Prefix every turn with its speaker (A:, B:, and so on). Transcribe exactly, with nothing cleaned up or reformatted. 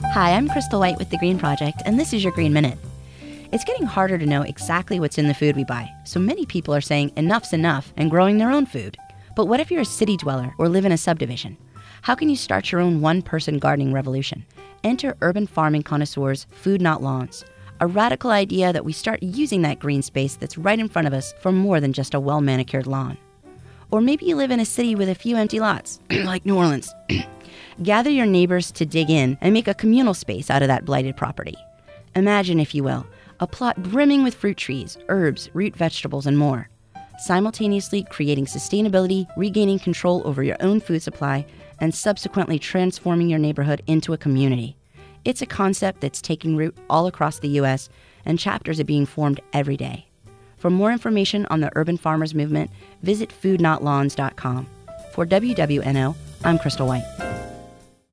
A: Hi, I'm Crystal White with The Green Project, and this is your Green Minute. It's getting harder to know exactly what's in the food we buy, so many people are saying enough's enough and growing their own food. But what if you're a city dweller or live in a subdivision? How can you start your own one-person gardening revolution? Enter urban farming connoisseurs Food Not Lawns, a radical idea that we start using that green space that's right in front of us for more than just a well-manicured lawn. Or maybe you live in a city with a few empty lots, like New Orleans. Gather your neighbors to dig in and make a communal space out of that blighted property. Imagine, if you will, a plot brimming with fruit trees, herbs, root vegetables, and more, simultaneously creating sustainability, regaining control over your own food supply, and subsequently transforming your neighborhood into a community. It's a concept that's taking root all across the U S, and chapters are being formed every day. For more information on the urban farmers movement, visit food not lawns dot com. For W W N O, I'm Crystal White.